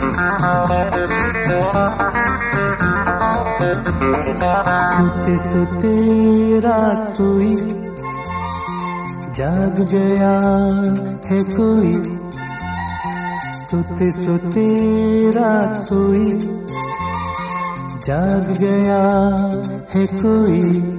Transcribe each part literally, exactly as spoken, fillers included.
सोते सोते रात सोई, जाग गया है कोई। सोते सोते रात सोई, जाग गया है कोई।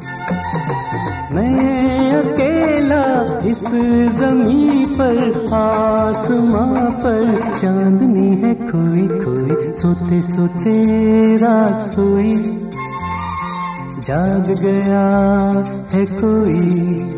मैं अकेला इस ज़मीं पर, आसमां पर चांदनी है कोई कोई। सोते सोते रात सोई, जाग गया है कोई।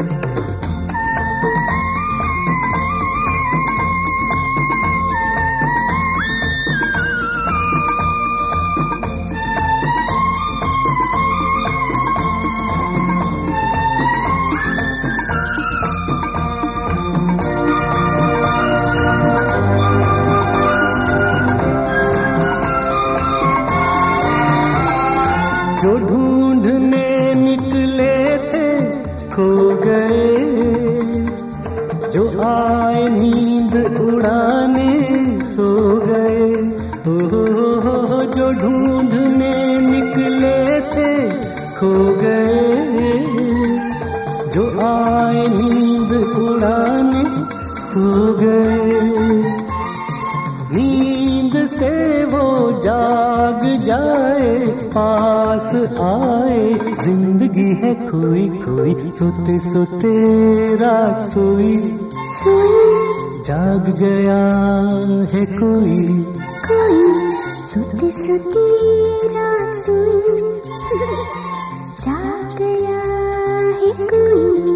जो ढूंढने निकले थे खो गए, जो आए नींद उड़ाने सो गए। हो हो हो जो ढूंढने निकले थे खो गए, जो आए नींद उड़ाने सो गए। नींद से वो जाग जाए, पास आए, जिंदगी है कोई कोई। सोते सोते रात सोई, सोई जाग गया है कोई कोई। सोते सोते रात सोई, जाग गया है कोई।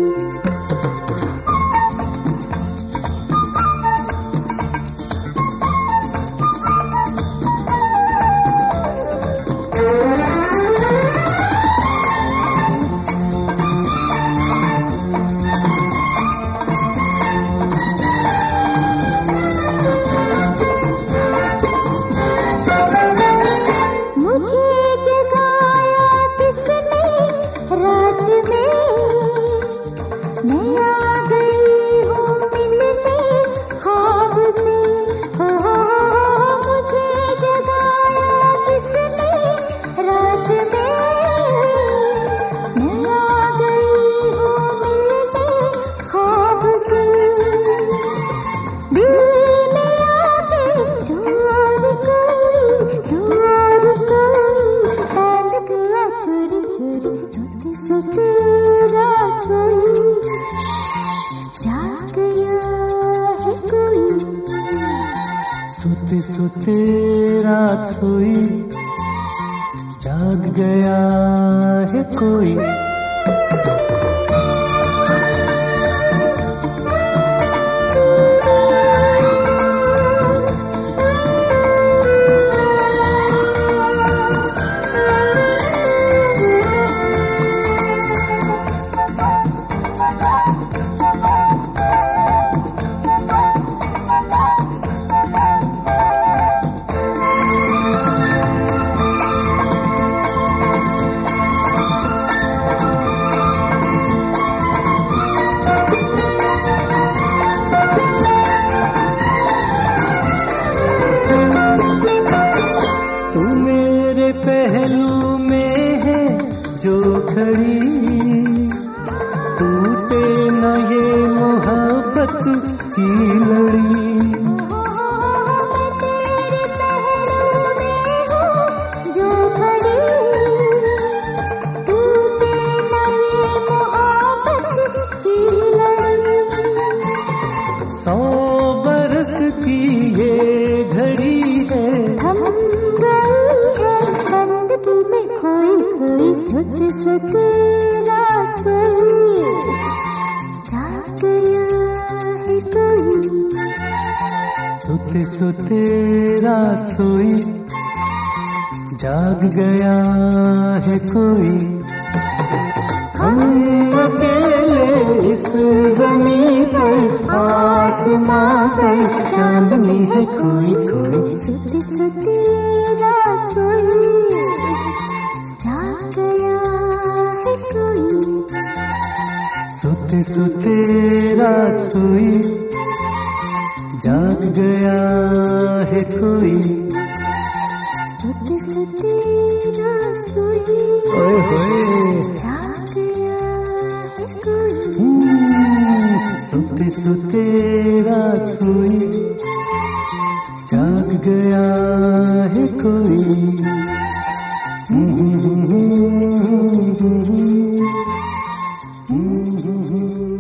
सोते सोते रात सोई, जाग गया है कोई। पहलू में है जो घड़ी, टूटे न ये मोहब्बत की लड़ी। तेरे पहलू में हो जो घड़ी, टूटे न ये मोहब्बत की लड़ी। सौ बरस की ये घड़ी है, हम में खोई खोई। सोते सोते रात सोई, जाग गया है कोई। सोते सोते रात सोई, जाग गया है कोई। हम अकेले इस ज़मीं पर, आसमां पर चांदनी है कोई कोई। सोते सोते रात सोई, जाग गया है कोई। सोते सोते रात सोई, जाग गया है कोई, सोते सोते रात सोई, ओए होए जाग गया है कोई, हम्म, सोते सोते रात सोई, जाग गया है कोई। हम्म, हम्म, हम्म, हम्म, हम्म, हम्म, हम्म, हम्म, हम्म।